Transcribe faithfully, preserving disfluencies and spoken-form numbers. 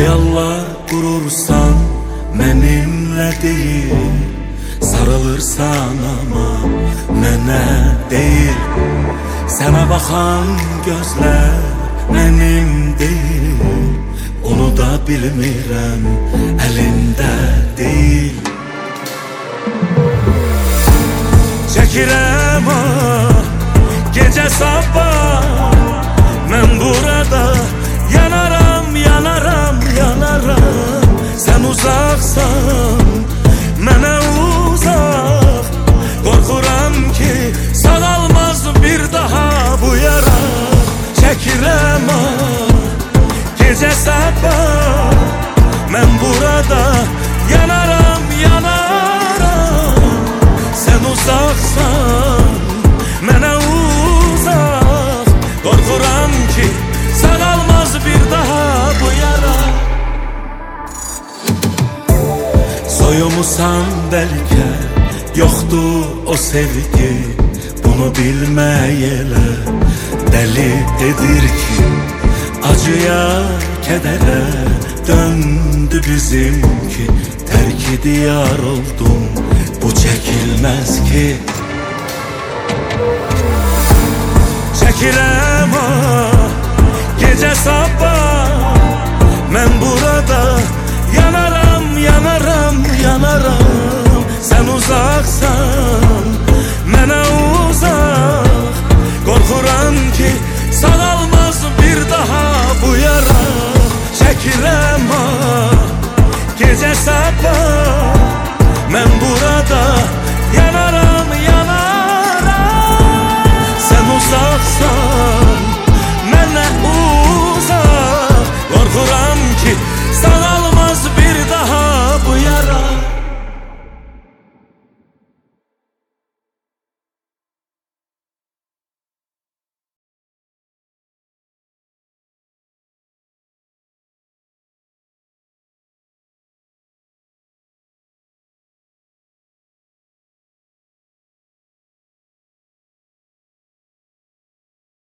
Hayallar qurursan mənimlə deyil, sarılırsan ama mənə deyil. Sənə baxan gözlər mənim deyil, onu da bilmirəm, əlində deyil. Çəkirəm ah, gecə sabah, mən burada yanaram, yanaram, yanaram. Sən uzaqsan, mənə uzaq, qorxuram ki sağalmaz bir daha bu yara. Çəkirəm ah, gecə sabah, mən burada yanaram, yanaram. Sən uzaqsan, mənə uzaq, qorxuram ki sağalmaz bir daha bu yara. Soyumusan bəlkə, yoxdur o sevgi, bunu bilməyələ dəli edir ki, acıya, kədərə döndü bizimki. Tərk diyar oldum, bu çəkilməz ki. Çəkirəm ah, gecə sabah, mən burada yanaram, yanaram, yanaram. Sən uzaqsan, mənə uzaq, qorxuram ki sağalmaz bir daha bu yara. Çəkirəm ah, gecə sabah, mən